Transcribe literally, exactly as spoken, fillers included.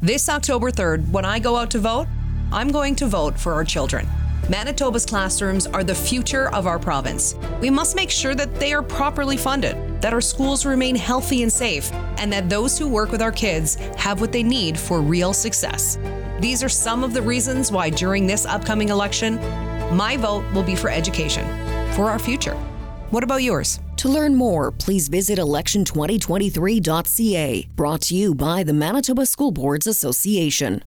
This October third, when I go out to vote, I'm going to vote for our children. Manitoba's classrooms are the future of our province. We must make sure that they are properly funded, that our schools remain healthy and safe, and that those who work with our kids have what they need for real success. These are some of the reasons why during this upcoming election, my vote will be for education, for our future. What about yours? To learn more, please visit election twenty twenty-three dot c a. Brought to you by the Manitoba School Boards Association.